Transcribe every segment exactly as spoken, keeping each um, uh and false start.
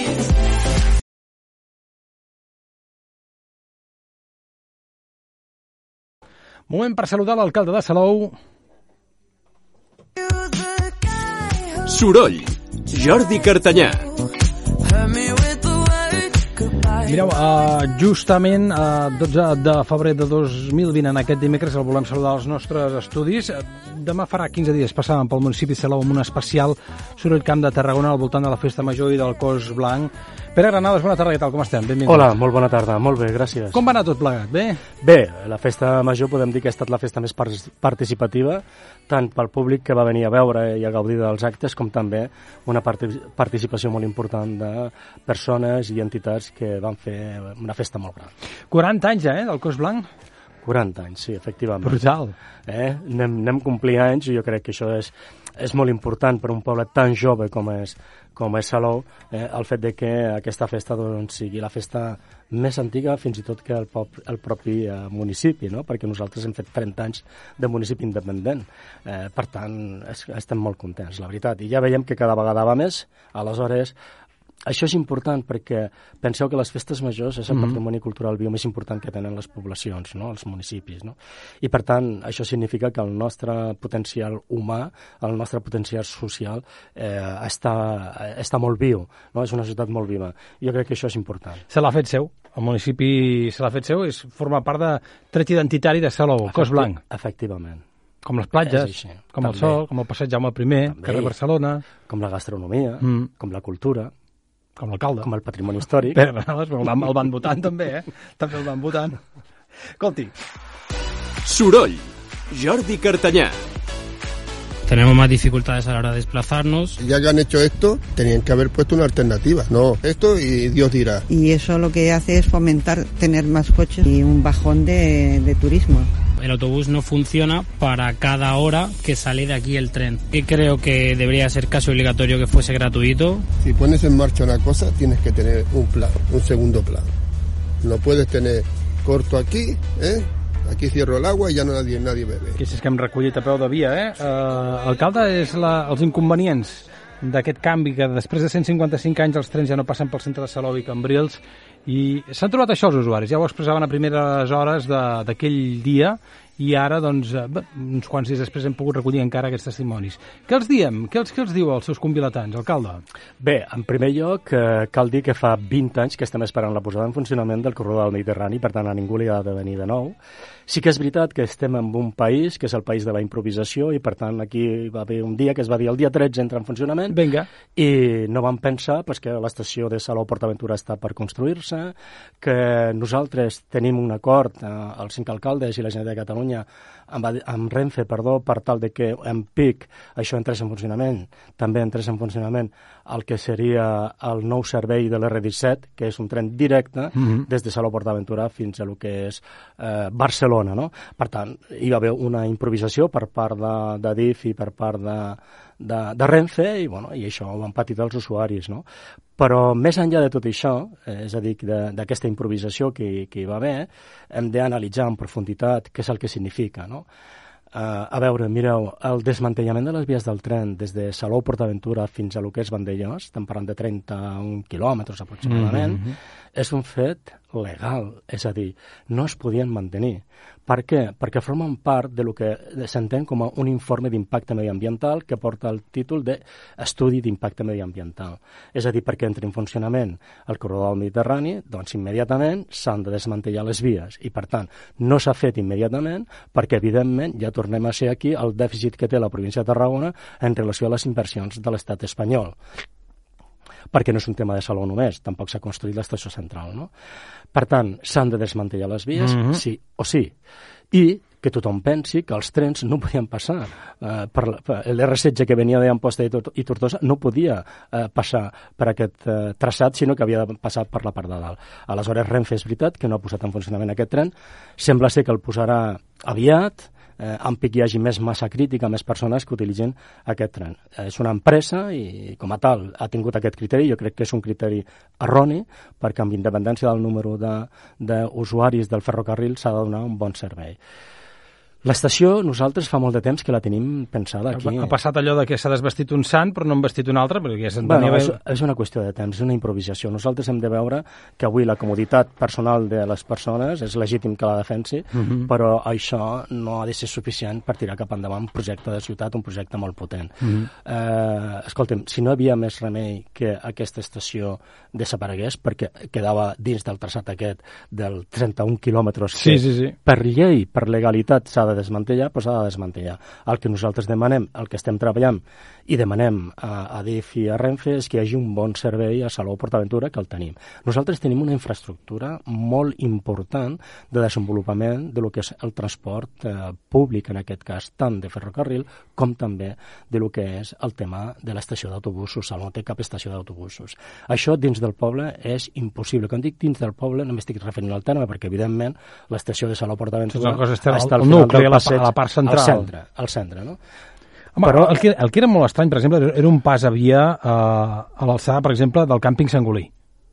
Moment per saludar l'alcalde de Salou. Soroll, Jordi Cartanyà. Mireu, uh, justament uh, dotze de febrer de dos mil vint, en aquest dimecres, el volem saludar als nostres estudis. Demà farà quinze dies passàvem pel municipi de Salou amb un especial Soroll Camp de Tarragona al voltant de la Festa Major i del Cos Blanc. Pere Granados, bona tarda, què tal, com estem? Benvingut. Hola, molt bona tarda, molt bé, gràcies. Com va anar tot plegat, bé? Bé, la Festa Major podem dir que ha estat la festa més participativa, tant pel públic que va venir a veure i a gaudir dels actes, com també una participació molt important de persones i entitats que van fer una festa molt gran. quaranta anys, eh, del Cos Blanc? quaranta anys, sí, efectivament. Brutal. Eh? Anem, anem complir anys i jo crec que això és, és molt important per un poble tan jove com és, com és Salou, eh, el fet de que aquesta festa doncs, sigui la festa més antiga fins i tot que el, pop, el propi eh, municipi, no? Perquè nosaltres hem fet trenta anys de municipi independent. Eh, per tant, es, estem molt contents, la veritat. I ja veiem que cada vegada va més, aleshores. Això és important perquè penseu que les festes majors és el mm-hmm. patrimoni cultural viu més important que tenen les poblacions, no? Els municipis. No? I per tant, això significa que el nostre potencial humà, el nostre potencial social eh, està, està molt viu, no? És una societat molt viva. Jo crec que això és important. Se l'ha fet seu, el municipi se l'ha fet seu, és, forma part de tret identitari de Salou, Efecti- Cos Blanc. Efectivament. Com les platges, com també. El sol, com el passeig Jaume primer, també. Carrer Barcelona. Com la gastronomia, mm. com la cultura. Com l'alcalde. Com el patrimoni històric. Pere Granados, el van, el van votant també, eh? També el van votant. Escolti. Soroll, Jordi Cartanyà. Tenemos más dificultades a la hora de desplazarnos. Ya que han hecho esto, tenían que haber puesto una alternativa. No, esto y Dios dirá. Y eso lo que hace es fomentar tener más coches y un bajón de, de turismo. El autobús no funciona para cada hora que sale de aquí el tren. Y creo que debería ser casi obligatorio que fuese gratuito. Si pones en marcha una cosa, tienes que tener un plan, un segundo plan. No puedes tener corto aquí, ¿eh? Aquí cierro el agua i ja nadie, nadie bebe. Aquestes que hem recollit a peu de via, eh? Uh, alcalde, és la, els inconvenients d'aquest canvi, que després de cent cinquanta-cinc anys els trens ja no passen pel centre de Salou i Cambrils, i s'han trobat això els usuaris, ja ho expressaven a primeres hores d'aquell dia, i ara, doncs, bé, uns quants dies després hem pogut recollir encara aquests testimonis. Què els diem? Què els, què els diu als seus convilatans, alcalde? Bé, en primer lloc, eh, cal dir que fa vint anys que estem esperant la posada en funcionament del corredor del Mediterrani, per tant, a ningú li ha de venir de nou. Sí que és veritat que estem en un país, que és el país de la improvisació, i per tant aquí va haver un dia que es va dir el dia tretze entra en funcionament. Vinga. I no vam pensar pues, que l'estació de Salou-Portaventura està per construir-se, que nosaltres tenim un acord, eh, els cinc alcaldes i la Generalitat de Catalunya, amb, amb Renfe, perdó, per tal de que en pic això entrés en funcionament, també entrés en funcionament el que seria el nou servei de l'R disset, que és un tren directe mm-hmm. des de Salou-Portaventura fins a lo que és eh, Barcelona, no? Per tant, hi va haver una improvisació per part de, de D I F i per part de, de, de Renfe, i, bueno, i això ho han patit els usuaris, no? Però més enllà de tot això, eh, és a dir, d'aquesta improvisació que, que hi va haver, hem d'analitzar en profunditat què és el que significa, no? Uh, a veure, mireu, el desmantellament de les vies del tren des de Salou-Portaventura fins a lo que és Vandellòs, estem parlant de trenta-un quilòmetres aproximadament, mm-hmm. és un fet legal, és a dir, no es podien mantenir. Per què? Perquè formen part de lo que s'entén com a un informe d'impacte mediambiental que porta el títol d'estudi d'impacte mediambiental. És a dir, perquè entri en funcionament el corredor del Mediterrani, doncs immediatament s'han de desmantellar les vies. I, per tant, no s'ha fet immediatament perquè, evidentment, ja tornem a ser aquí el dèficit que té la província de Tarragona en relació a les inversions de l'estat espanyol. Perquè no és un tema de Salou només, tampoc s'ha construït l'estació central, no? Per tant, s'han de desmantellar les vies, mm-hmm. sí o sí, i que tothom pensi que els trens no podien passar. Eh, per, per l'R setze que venia d'Amposta i, i Tortosa no podia eh, passar per aquest eh, traçat, sinó que havia de passar per la part de dalt. Aleshores, Renfe és veritat que no ha posat en funcionament aquest tren, sembla ser que el posarà aviat, eh, en pic hi hagi més massa crítica, més persones que utilitzen aquest tren. Eh, és una empresa i, com a tal, ha tingut aquest criteri. Jo crec que és un criteri erroni, perquè amb independència del número d'usuaris de, del ferrocarril s'ha de donar un bon servei. L'estació, nosaltres fa molt de temps que la tenim pensada aquí. Ha passat allò de que s'ha desvestit un sant però no han vestit un altre, perquè ja bueno, és, és una qüestió de temps, és una improvisació. Nosaltres hem de veure que avui la comoditat personal de les persones és legítim que la defensi, uh -huh. però això no ha de ser suficient per tirar cap endavant un projecte de ciutat, un projecte molt potent. Uh -huh. eh, escolta'm, si no hi havia més remei que aquesta estació desaparegués, perquè quedava dins del traçat aquest del trenta-un quilòmetres que sí, sí, sí. per llei, per legalitat s'ha de desmantellar, doncs s'ha de desmantellar. El que nosaltres demanem, el que estem treballant i demanem a, a D I F i a Renfe és que hi hagi un bon servei a Salou PortAventura, que el tenim. Nosaltres tenim una infraestructura molt important de desenvolupament de lo que és el transport eh, públic, en aquest cas, tant de ferrocarril com també de lo que és el tema de l'estació d'autobusos. Salou no té cap estació d'autobusos. Això dins del poble és impossible. Quan dic dins del poble no m'estic referint al terme, perquè evidentment l'estació de Salou PortAventura està al final del passeig, a la part central. Al centre, al centre, no? Home, però el que, el que era molt estrany, per exemple, era un pas a via eh, a l'alçada, per exemple, del càmping Sangolí.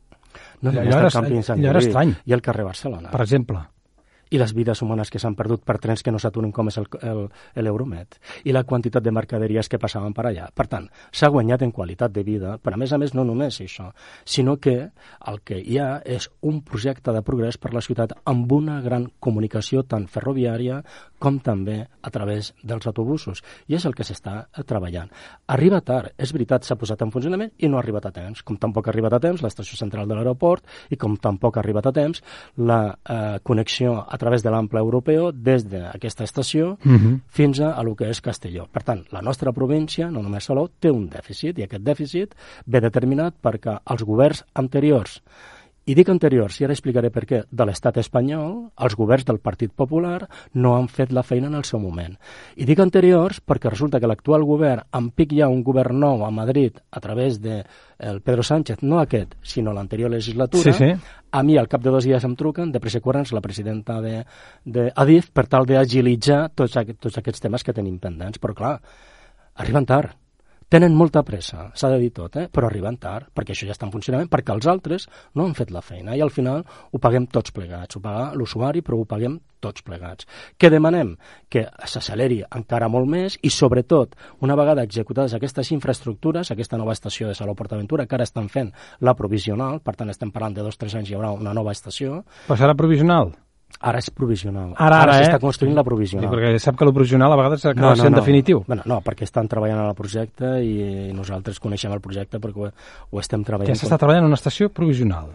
No, no, allò, era, càmping Sangolí, allò era estrany. I el carrer Barcelona. Per exemple. I les vides humanes que s'han perdut per trens que no s'aturen com és l'Euromet, i la quantitat de mercaderies que passaven per allà. Per tant, s'ha guanyat en qualitat de vida, però a més a més no només això, sinó que el que hi ha és un projecte de progrés per la ciutat amb una gran comunicació tant ferroviària com també a través dels autobusos, i és el que s'està treballant. Arriba tard, és veritat, s'ha posat en funcionament i no ha arribat a temps, com tampoc ha arribat a temps l'estació central de l'aeroport i com tampoc ha arribat a temps la eh, connexió a través de l'ample europeu des d'aquesta estació uh -huh. fins a, a lo que és Castelló. Per tant, la nostra província, no només Salou, té un dèficit, i aquest dèficit ve determinat perquè els governs anteriors, i dic anteriors, i ara explicaré per què, de l'estat espanyol, els governs del Partit Popular no han fet la feina en el seu moment. I dic anteriors perquè resulta que l'actual govern, en pic ja un govern nou a Madrid, a través de el Pedro Sánchez, no aquest, sinó l'anterior legislatura, sí, sí. A mi al cap de dos dies em truquen, de pressa i corrents, la presidenta de, de Adif, per tal d'agilitzar tots, aquest, tots aquests temes que tenim pendents. Però clar, arriben tard. Tenen molta pressa, s'ha de dir tot, eh? Però arriben tard, perquè això ja està en funcionament, perquè els altres no han fet la feina i al final ho paguem tots plegats. Ho paga l'usuari, però ho paguem tots plegats. Què demanem? Que s'acceleri encara molt més i, sobretot, una vegada executades aquestes infraestructures, aquesta nova estació de Salou PortAventura, que ara estan fent la provisional, per tant estem parlant de dos o tres anys hi haurà una nova estació. Però serà provisional? Ara és provisional. Ara, ara, ara s'està eh? construint la provisional. Sí, perquè sap que la provisional a vegades acaba no, no, sent no. definitiu. Bueno, no, perquè estan treballant en el projecte i nosaltres coneixem el projecte perquè ho, ho estem treballant. Ja s'està treballant en una estació provisional?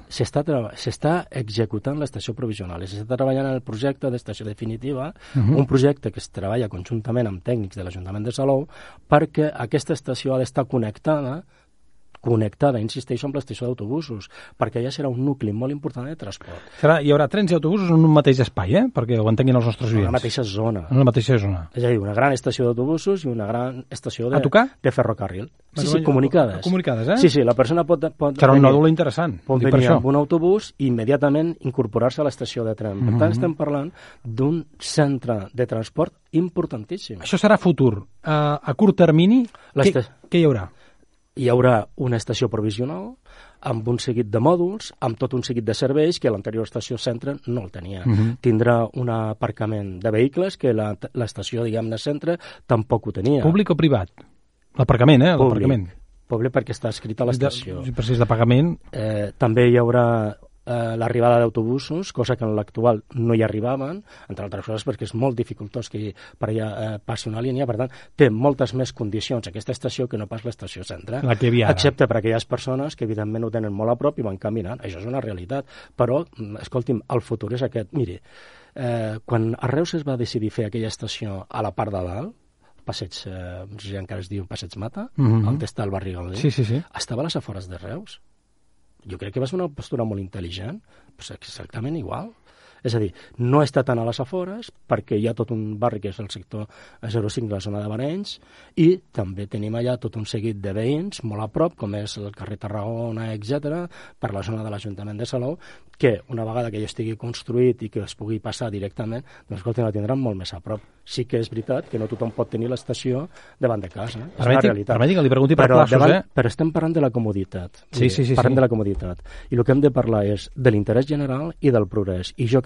S'està executant l'estació provisional i s'està treballant en el projecte d'estació definitiva, uh -huh. un projecte que es treballa conjuntament amb tècnics de l'Ajuntament de Salou perquè aquesta estació ha d'estar connectada connectada, insisteixo, amb l'estació d'autobusos, perquè ja serà un nucli molt important de transport. Serà, hi haurà trens i autobusos en un mateix espai, eh? Perquè ho entenguin els nostres oients. En la mateixa zona. En la mateixa zona. És a dir, una gran estació d'autobusos i una gran estació de, a tocar? de ferrocarril. Sí, bueno, sí, comunicades. Comunicades, eh? Sí, sí, la persona pot... pot serà venir, un nòdul interessant. Pot venir amb un autobús i immediatament incorporar-se a l'estació de tren. Per tant, estem parlant d'un centre de transport importantíssim. Això serà futur. Uh, a curt termini, què, què hi haurà? Hi haurà una estació provisional amb un seguit de mòduls, amb tot un seguit de serveis que l'anterior estació centre no el tenia. Uh -huh. Tindrà un aparcament de vehicles que l'estació, diguem-ne, centre tampoc ho tenia. Públic o privat? L'aparcament, eh? L'aparcament. Públic perquè està escrit a l'estació. Si precís de pagament. Eh, també hi haurà eh, l'arribada d'autobusos, cosa que en l'actual no hi arribaven, entre altres coses perquè és molt dificultós que per allà eh, passi una línia, per tant, té moltes més condicions aquesta estació que no pas l'estació centre, la que hi havia ara. Excepte per aquelles persones que evidentment ho tenen molt a prop i van caminant, això és una realitat, però, escolti'm, el futur és aquest. Miri, eh, quan a Reus es va decidir fer aquella estació a la part de dalt, passeig, eh, no sé si encara es diu Passeig Mata, uh -huh. on està el barri Gaudí, sí, sí, sí. estava a les afores de Reus. Jo crec que va ser una postura molt intel·ligent, pues exactament igual. És a dir, no està tant a les afores, perquè hi ha tot un barri que és el sector zero cinc de la zona de Barenys, i també tenim allà tot un seguit de veïns molt a prop, com és el carrer Tarragona, etcètera, per la zona de l'Ajuntament de Salou, que una vegada que ja estigui construït i que es pugui passar directament, doncs escolta, la tindran molt més a prop. Sí que és veritat que no tothom pot tenir l'estació davant de casa, eh? És una realitat. Permeti que li pregunti per però, plaços, davant, eh? Però estem parlant de la comoditat. Sí, sí, sí. Parlem sí. de la comoditat. I el que hem de parlar és de l'interès general i del progrés. I jo crec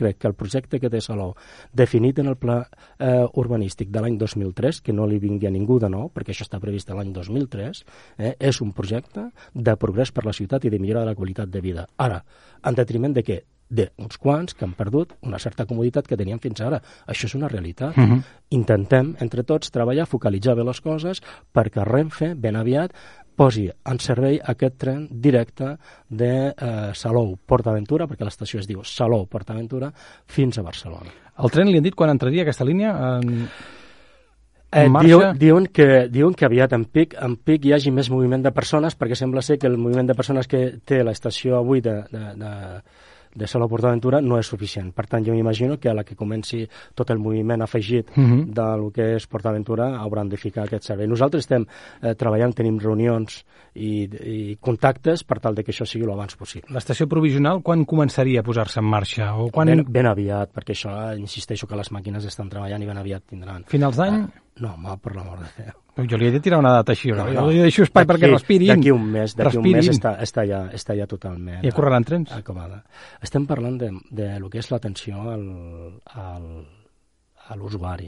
crec que el projecte que té Salou, definit en el pla eh, urbanístic de l'any dos mil tres, que no li vingui a ningú de nou, perquè això està previst l'any dos mil tres, eh, és un projecte de progrés per la ciutat i de millora de la qualitat de vida. Ara, en detriment de què? D'uns quants que han perdut una certa comoditat que teníem fins ara. Això és una realitat. Uh-huh. Intentem, entre tots, treballar, focalitzar bé les coses perquè Renfe, ben aviat, posi en servei aquest tren directe de eh, Salou, PortAventura, perquè l'estació es diu Salou, PortAventura, fins a Barcelona. El tren li han dit quan entraria aquesta línia? En... Eh, diuen, diuen, que, diuen que aviat en pic, en pic hi hagi més moviment de persones, perquè sembla ser que el moviment de persones que té l'estació avui de, de, de, de Salou PortAventura no és suficient. Per tant, jo m'imagino que a la que comenci tot el moviment afegit uh-huh. del que és PortAventura hauran de ficar aquest servei. Nosaltres estem eh, treballant, tenim reunions i, i contactes per tal de que això sigui l'abans possible. L'estació provisional quan començaria a posar-se en marxa? O quan... ben, ben aviat, perquè això, insisteixo que les màquines estan treballant i ben aviat tindran. Finals d'any? Eh, no, home, per l'amor de Déu. Jo li he de tirar una data així, no, no. Jo li deixo espai perquè respirin. D'aquí un mes, d'aquí un mes està, està, ja, està ja totalment... I ja correran trens? Acabada. Estem parlant de, de lo que és l'atenció al, al, a l'usuari.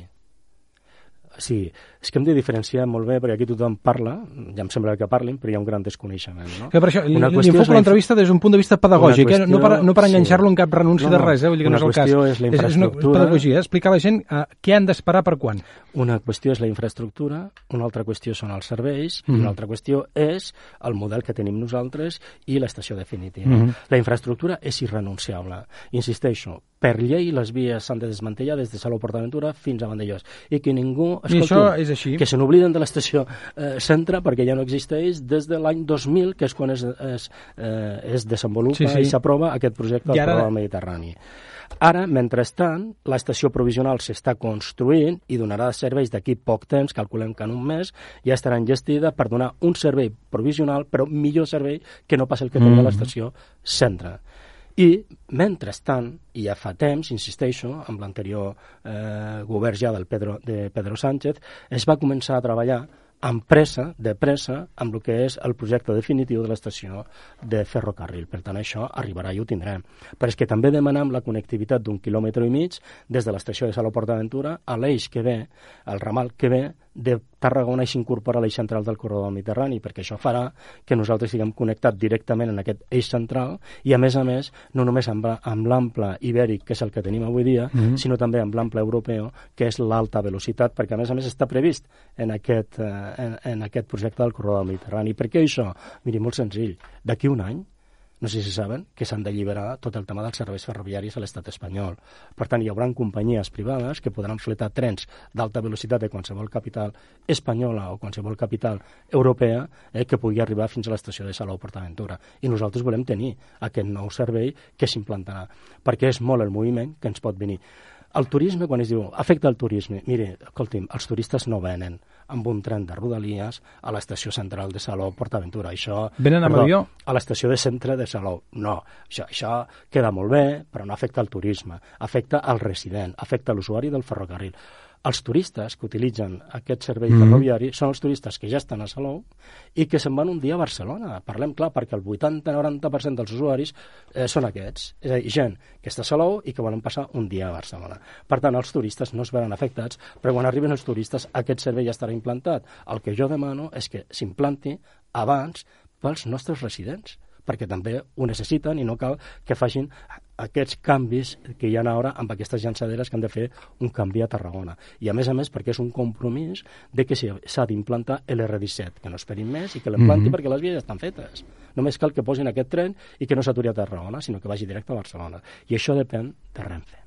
Sí, és que hem de diferenciar molt bé, perquè aquí tothom parla, ja em sembla que parlin, però hi ha un gran desconeixement, no? Que per això, li enfoco l'entrevista des d'un punt de vista pedagògic, qüestió, eh? no, per, no per enganxar-lo sí. en cap renúncia no, no, de res, eh? Vull dir que no és el cas. És, la és una pedagogia, eh? Explicar a la gent uh, què han d'esperar per quan. Una qüestió és la infraestructura, una altra qüestió són els serveis, mm -hmm. i una altra qüestió és el model que tenim nosaltres i l'estació definitiva. Mm -hmm. La infraestructura és irrenunciable. Insisteixo, per llei les vies s'han de desmantellar des de Salou PortAventura fins a Vandellòs. I que ningú... I això és així. Que se n'obliden de l'estació eh, Centre perquè ja no existeix des de l'any dos mil, que és quan es, es, eh, es desenvolupa sí, sí. i s'aprova aquest projecte del Corredor Mediterrani. Ara, mentrestant, l'estació provisional s'està construint i donarà serveis d'aquí poc temps, calculem que en un mes, ja estarà enllestida per donar un servei provisional, però millor servei que no pas el que tenia mm. l'estació Centre. I, mentrestant, i ja fa temps, insisteixo, amb l'anterior eh, govern ja del Pedro, de Pedro Sánchez, es va començar a treballar amb pressa, de pressa, amb el que és el projecte definitiu de l'estació de ferrocarril. Per tant, això arribarà i ho tindrem. Però és que també demanem la connectivitat d'un quilòmetre i mig des de l'estació de Salou PortAventura a l'eix que ve, al ramal que ve de Tarragona i s'incorpora a l'eix central del corredor mediterrani, perquè això farà que nosaltres siguem connectats directament en aquest eix central i, a més a més, no només amb, amb l'ample ibèric, que és el que tenim avui dia, mm-hmm. sinó també amb l'ample europeu, que és l'alta velocitat, perquè, a més a més, està previst en aquest, eh, en, en aquest projecte del corredor mediterrani. Per què això? Miri, molt senzill. D'aquí un any, no sé si saben, que s'han d'alliberar tot el tema dels serveis ferroviaris a l'estat espanyol. Per tant, hi haurà companyies privades que podran fletar trens d'alta velocitat de qualsevol capital espanyola o qualsevol capital europea eh, que pugui arribar fins a l'estació de Salou PortAventura. I nosaltres volem tenir aquest nou servei que s'implantarà, perquè és molt el moviment que ens pot venir. El turisme, quan es diu afecta el turisme, mire, escolti'm, els turistes no venen amb un tren de Rodalies a l'estació central de Salou PortAventura. Això, venen amb avió? A l'estació de centre de Salou. No, això, això queda molt bé, però no afecta el turisme. Afecta el resident, afecta l'usuari del ferrocarril. Els turistes que utilitzen aquest servei mm. ferroviari són els turistes que ja estan a Salou i que se'n van un dia a Barcelona. Parlem clar, perquè el vuitanta a noranta per cent dels usuaris eh, són aquests. És a dir, gent que està a Salou i que volen passar un dia a Barcelona. Per tant, els turistes no es veran afectats, però quan arriben els turistes aquest servei ja estarà implantat. El que jo demano és que s'implanti abans pels nostres residents, perquè també ho necessiten i no cal que facin aquests canvis que hi ha ara amb aquestes llançaderes que han de fer un canvi a Tarragona. I a més a més perquè és un compromís de que s'ha d'implantar l'R disset, que no esperin més i que l'implanti mm-hmm. perquè les vies ja estan fetes. Només cal que posin aquest tren i que no s'aturi a Tarragona, sinó que vagi directe a Barcelona. I això depèn de Renfe.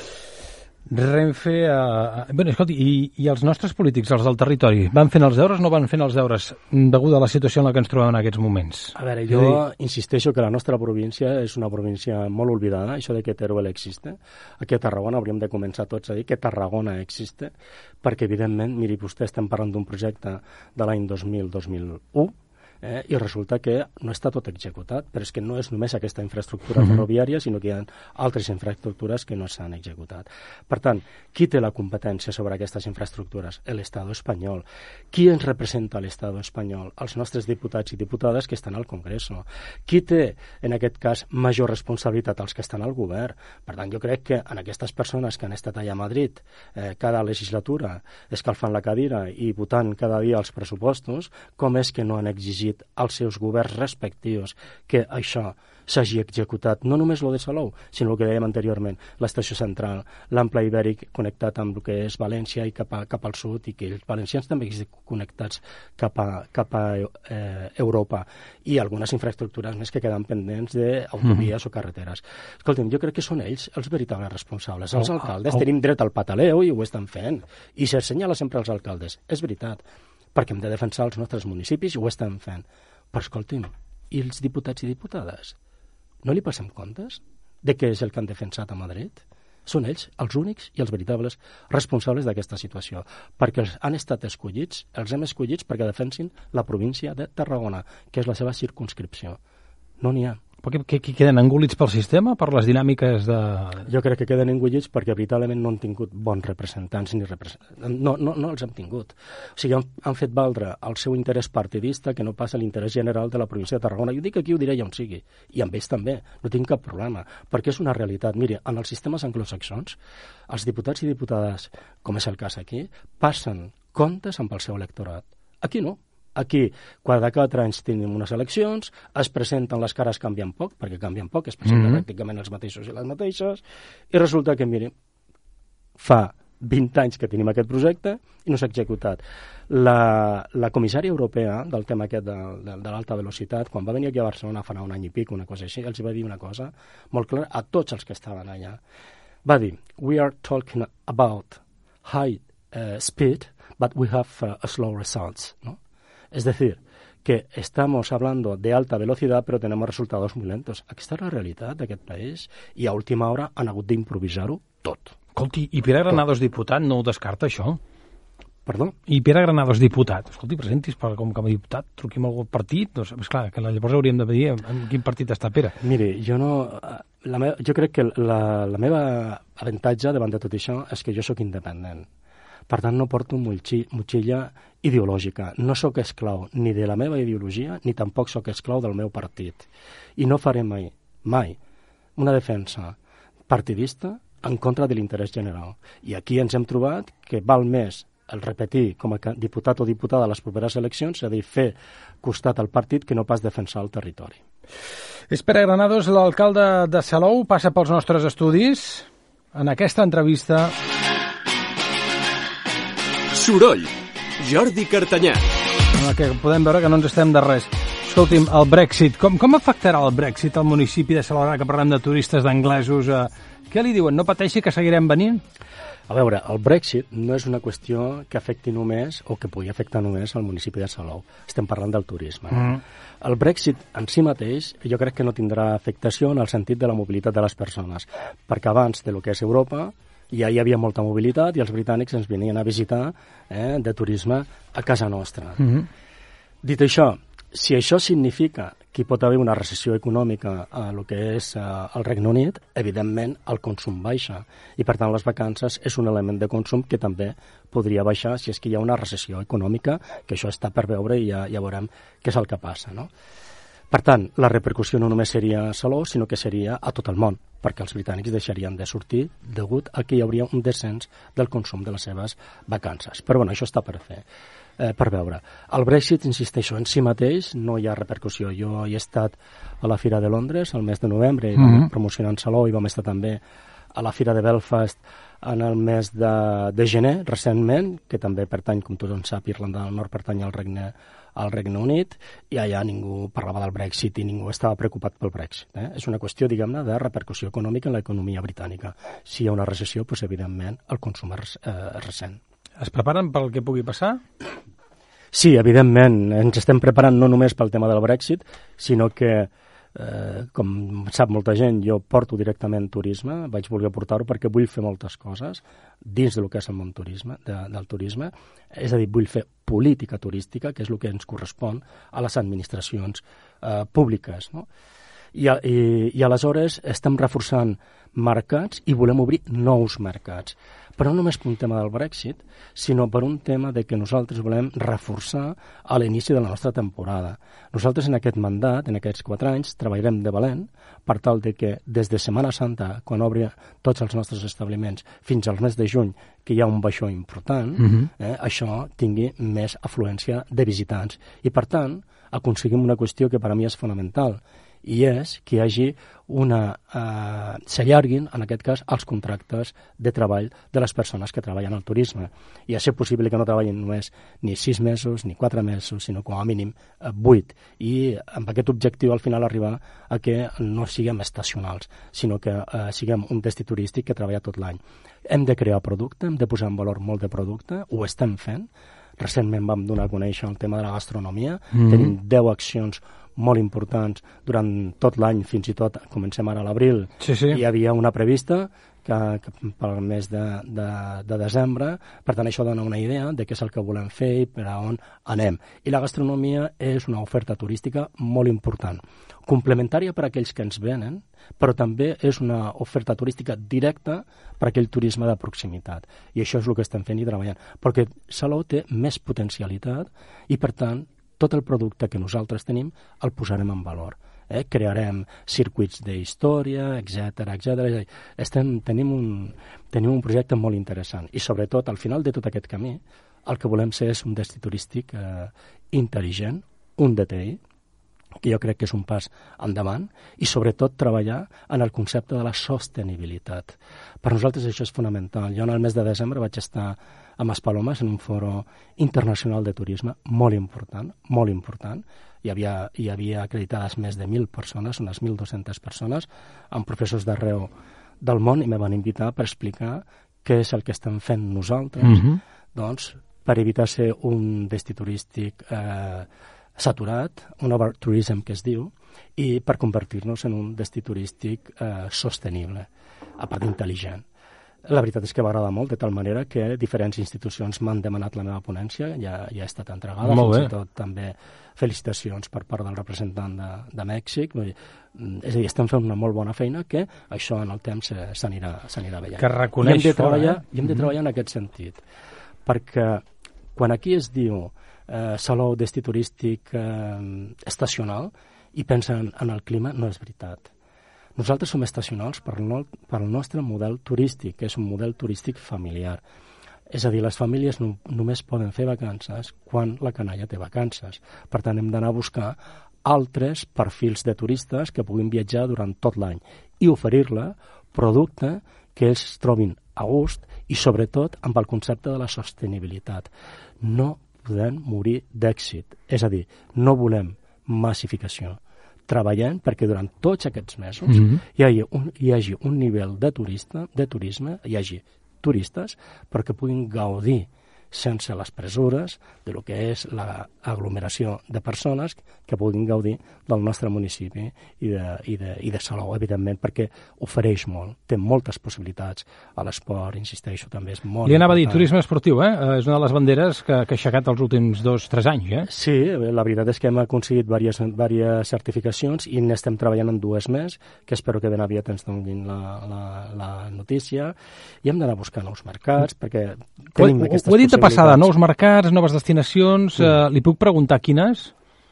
Renfe, eh, bueno, escolti, i, i els nostres polítics, els del territori, van fent els deures o no van fent els deures degut a la situació en la que ens trobem en aquests moments? A veure, jo dir... insisteixo que la nostra província és una província molt oblidada, això de que Teruel existe. Aquí a Tarragona hauríem de començar tots a dir que Tarragona existe, perquè evidentment, miri, vostè estem parlant d'un projecte de l'any dos mil dos mil u, eh, i resulta que no està tot executat, però és que no és només aquesta infraestructura uh-huh. ferroviària, sinó que hi ha altres infraestructures que no s'han executat. Per tant, qui té la competència sobre aquestes infraestructures? L'Estat espanyol. Qui ens representa l'Estat espanyol? Els nostres diputats i diputades que estan al Congreso. Qui té, en aquest cas, major responsabilitat? Els que estan al govern. Per tant, jo crec que en aquestes persones que han estat allà a Madrid eh, cada legislatura escalfant la cadira i votant cada dia els pressupostos, com és que no han exigit als seus governs respectius que això s'hagi executat, no només lo de Salou, sinó el que dèiem anteriorment, l'estació central, l'ample ibèric connectat amb el que és València i cap, a, cap al sud, i que els valencians també estiguin connectats cap a, cap a eh, Europa, i algunes infraestructures més que queden pendents d'autovies mm. o carreteres. Escolta'm, jo crec que són ells els veritables responsables. Els oh, alcaldes oh. tenim dret al pataleo i ho estan fent, i s'assenyala sempre els alcaldes. És veritat, perquè hem de defensar els nostres municipis i ho estan fent. Però escolti'm, i els diputats i diputades? No li passem comptes de què és el que han defensat a Madrid? Són ells els únics i els veritables responsables d'aquesta situació, perquè els han estat escollits, els hem escollits perquè defensin la província de Tarragona, que és la seva circumscripció. No n'hi ha. Perquè que, que queden engolits pel sistema, per les dinàmiques de... Jo crec que queden engolits perquè veritablement no han tingut bons representants ni representants. No, no, no els hem tingut. O sigui, han, han fet valdre el seu interès partidista que no passa l'interès general de la província de Tarragona. Jo dic aquí, ho diré ja on sigui, i amb ells també. No tinc cap problema, perquè és una realitat. Mira, en els sistemes anglosaxons, els diputats i diputades, com és el cas aquí, passen comptes amb el seu electorat. Aquí no. Aquí, cada quatre anys tenim unes eleccions, es presenten, les cares canvien poc, perquè canvien poc, es presenten mm-hmm. pràcticament els mateixos i les mateixes, i resulta que, miri, fa vint anys que tenim aquest projecte i no s'ha executat. La, la comissària europea del tema aquest de, de, de l'alta velocitat, quan va venir aquí a Barcelona fa un any i pic, una cosa així, els va dir una cosa molt clara a tots els que estaven allà. Va dir, we are talking about high uh, speed, but we have uh, slow results, no? Es decir, que estamos hablando de alta velocidad, pero tenemos resultados muy lentos. Aquesta és la realitat d'aquest país, i a última hora han hagut d'improvisar-ho tot. Escolti, i Pere Granados diputat no ho descarta, això? Perdó? I Pere Granados diputat. Escolti, presentis per, com que a diputat, truquim a algun partit. Doncs, esclar, que llavors hauríem de dir en quin partit està Pere. Miri, jo no... La me, jo crec que la, la meva avantatge davant de tot això és que jo sóc independent. Per tant, no porto motxilla ideològica. No sóc esclau ni de la meva ideologia, ni tampoc sóc esclau del meu partit. I no faré mai, mai, una defensa partidista en contra de l'interès general. I aquí ens hem trobat que val més el repetir com a diputat o diputada a les properes eleccions, és a dir, fer costat al partit que no pas defensar el territori. És Pere Granados, l'alcalde de Salou, passa pels nostres estudis en aquesta entrevista. Soroll, Jordi Cartanyà. En la que podem veure que no ens estem de res. Escolti'm, el Brexit, com, com afectarà el Brexit al municipi de Salou, que parlem de turistes, d'anglesos? Eh, què li diuen? No pateixi que seguirem venint? A veure, el Brexit no és una qüestió que afecti només o que pugui afectar només al municipi de Salou. Estem parlant del turisme. Mm. El Brexit en si mateix jo crec que no tindrà afectació en el sentit de la mobilitat de les persones, perquè abans de lo que és Europa ja hi havia molta mobilitat i els britànics ens venien a visitar eh, de turisme a casa nostra. Mm-hmm. Dit això, si això significa que hi pot haver una recessió econòmica a lo que és eh, el Regne Unit, evidentment el consum baixa i per tant les vacances és un element de consum que també podria baixar si és que hi ha una recessió econòmica, que això està per veure i ja, ja veurem què és el que passa, no? Per tant, la repercussió no només seria a Salou, sinó que seria a tot el món, perquè els britànics deixarien de sortir degut a que hi hauria un descens del consum de les seves vacances. Però bueno, això està per fer, eh, per veure. El Brexit, insisteixo, en si mateix no hi ha repercussió. Jo he estat a la Fira de Londres el mes de novembre, i vam mm-hmm. promocionar Salou, i vam estar també a la Fira de Belfast en el mes de, de gener, recentment, que també pertany, com tothom sap, Irlanda del Nord pertany al Regne al Regne Unit, i allà ningú parlava del Brexit i ningú estava preocupat pel Brexit. Eh? És una qüestió, diguem-ne, de repercussió econòmica en l'economia britànica. Si hi ha una recessió, doncs, evidentment, el consum és eh, recent. Es preparen pel que pugui passar? Sí, evidentment. Ens estem preparant no només pel tema del Brexit, sinó que Eh, com sap molta gent, jo porto directament turisme, vaig voler portar-ho perquè vull fer moltes coses dins del que és el món turisme, de, del turisme, és a dir, vull fer política turística, que és el que ens correspon a les administracions eh, públiques, no? I, i, i aleshores estem reforçant mercats i volem obrir nous mercats. Però no només per un tema del Brexit, sinó per un tema de que nosaltres volem reforçar a l'inici de la nostra temporada. Nosaltres en aquest mandat, en aquests quatre anys, treballarem de valent per tal de que des de Setmana Santa, quan obri tots els nostres establiments, fins al mes de juny, que hi ha un baixó important, uh-huh. eh, això tingui més afluència de visitants. I per tant, aconseguim una qüestió que per a mi és fonamental, i és que hi hagi una... Eh, s'allarguin, en aquest cas, els contractes de treball de les persones que treballen al turisme. I a ser possible que no treballin només ni sis mesos, ni quatre mesos, sinó com a mínim eh, vuit. I amb aquest objectiu, al final, arribar a que no siguem estacionals, sinó que eh, siguem un destí turístic que treballa tot l'any. Hem de crear producte, hem de posar en valor molt de producte, ho estem fent. Recentment vam donar a conèixer el tema de la gastronomia. Mm-hmm. Tenim deu accions molt importants durant tot l'any, fins i tot comencem ara a l'abril. Sí, sí. Hi havia una prevista que, que pel mes de, de, de desembre, per tant això dona una idea de què és el que volem fer i per a on anem. I la gastronomia és una oferta turística molt important, complementària per a aquells que ens venen, però també és una oferta turística directa per a aquell turisme de proximitat. I això és el que estem fent i treballant, perquè Salou té més potencialitat i, per tant, tot el producte que nosaltres tenim el posarem en valor. Eh? Crearem circuits d'història, etcètera, etcètera. Estem, tenim, un, tenim un projecte molt interessant i, sobretot, al final de tot aquest camí, el que volem ser és un destí turístic eh, intel·ligent, un D T I, que jo crec que és un pas endavant, i sobretot treballar en el concepte de la sostenibilitat. Per nosaltres això és fonamental. Jo en el mes de desembre vaig estar a Maspalomas en un foro internacional de turisme molt important, molt important. Hi havia, hi havia acreditades més de mil persones, unes mil dues-centes persones, amb professors d'arreu del món, i me van invitar per explicar què és el que estem fent nosaltres, mm-hmm. doncs, per evitar ser un destí turístic eh, saturat, un overtourism que es diu, i per convertir-nos en un destí turístic eh, sostenible, a part intel·ligent. La veritat és que m'agrada molt, de tal manera que diferents institucions m'han demanat la meva ponència, ja, ja ha estat entregada, molt fins i tot també felicitacions per part del representant de, de Mèxic. És a dir, estem fent una molt bona feina que això en el temps s'anirà s'anirà veient. Que reconeix I hem de treballar, fora, eh? i hem de treballar en aquest sentit, perquè quan aquí es diu eh, Salou destí turístic eh, estacional i pensen en el clima, no és veritat. Nosaltres som estacionals per, no, per el nostre model turístic, que és un model turístic familiar. És a dir, les famílies no, només poden fer vacances quan la canalla té vacances. Per tant, hem d'anar a buscar altres perfils de turistes que puguin viatjar durant tot l'any i oferir-la producte que ells es trobin a gust i, sobretot, amb el concepte de la sostenibilitat. No podem morir d'èxit. És a dir, no volem massificació. Treballant perquè durant tots aquests mesos mm-hmm. hi, hagi un, hi hagi un nivell de turista, de turisme, hi hagi turistes perquè puguin gaudir sense les presures de lo que és l'aglomeració de persones que puguin gaudir del nostre municipi i de, i de, i de Salou, evidentment, perquè ofereix molt, té moltes possibilitats a l'esport, insisteixo, també és molt Li anava important. a dir, turisme esportiu, eh? És una de les banderes que, que ha aixecat els últims dos, tres anys, eh? Sí, la veritat és que hem aconseguit diverses, diverses certificacions i n'estem treballant en dues més, que espero que ben aviat ens donin la, la, la notícia, i hem d'anar a buscar nous mercats, perquè tenim ho, aquestes ho he dit de passada, nous mercats, noves destinacions, Sí. eh, li puc preguntar quines?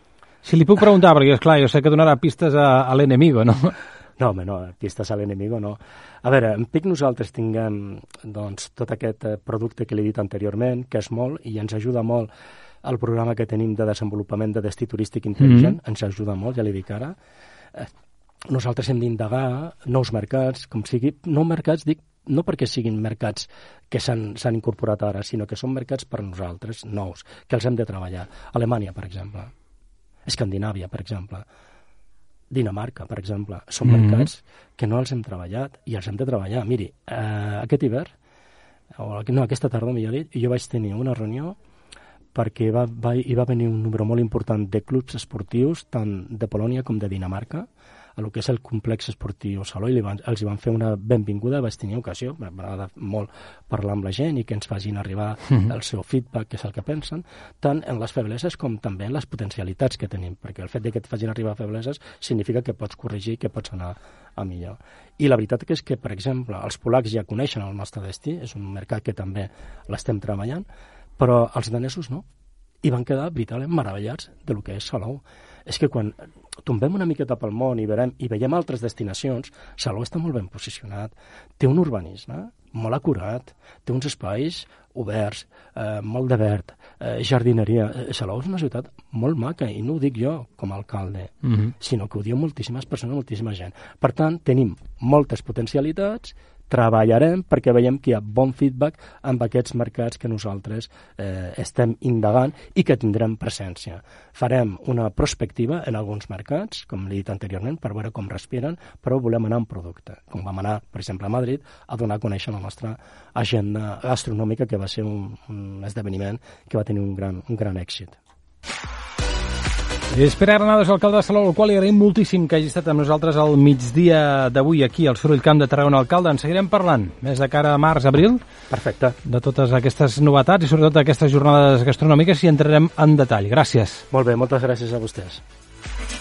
Si li puc preguntar, perquè, esclar, jo sé que donarà pistes a, a l'enemigo, no? No, home, no, pistes a l'enemigo, no. A veure, en P I C nosaltres tinguem doncs, tot aquest eh, producte que l'he dit anteriorment, que és molt, i ens ajuda molt el programa que tenim de desenvolupament de destí turístic intel·ligent, mm-hmm. ens ajuda molt, ja l'he dit ara. Eh, nosaltres hem d'indagar nous mercats, com sigui, nous mercats, dic, no perquè siguin mercats que s'han incorporat ara, sinó que són mercats per nosaltres, nous, que els hem de treballar. Alemanya, per exemple. Escandinàvia, per exemple. Dinamarca, per exemple. Són mm-hmm. mercats que no els hem treballat i els hem de treballar. Miri, eh, aquest hivern, o no, aquesta tarda, millor dit, jo vaig tenir una reunió perquè va, va, hi va venir un número molt important de clubs esportius, tant de Polònia com de Dinamarca, a lo que és el complex esportiu Salou, i li van, els hi van fer una benvinguda, vaig tenir ocasió, m'agrada molt parlar amb la gent i que ens facin arribar mm-hmm. el seu feedback, que és el que pensen, tant en les febleses com també en les potencialitats que tenim, perquè el fet de que et facin arribar febleses significa que pots corregir, que pots anar a millor. I la veritat és que, per exemple, els polacs ja coneixen el nostre destí, és un mercat que també l'estem treballant, però els danesos no, i van quedar veritablement meravellats del que és Salou. És que quan tombem una miqueta pel món i, verem, i veiem altres destinacions, Salou està molt ben posicionat, té un urbanisme molt acurat, té uns espais oberts, eh, molt de verd, eh, jardineria. Salou és una ciutat molt maca, i no ho dic jo com a alcalde, mm-hmm. sinó que ho diu moltíssimes persones, moltíssima gent. Per tant, tenim moltes potencialitats, treballarem perquè veiem que hi ha bon feedback amb aquests mercats que nosaltres eh, estem indagant i que tindrem presència. Farem una prospectiva en alguns mercats, com l'he dit anteriorment, per veure com respiren, però volem anar en producte. Com vam anar, per exemple, a Madrid, a donar a conèixer la nostra agenda gastronòmica, que va ser un, un esdeveniment que va tenir un gran, un gran èxit. És Pere Granados, alcalde de Salou, al qual li agraïm moltíssim que hagi estat amb nosaltres al migdia d'avui aquí al Soroll Camp de Tarragona. Alcalde, en seguirem parlant més de cara a març, abril. Perfecte. De totes aquestes novetats i sobretot d'aquestes jornades gastronòmiques i entrarem en detall. Gràcies. Molt bé, moltes gràcies a vostès.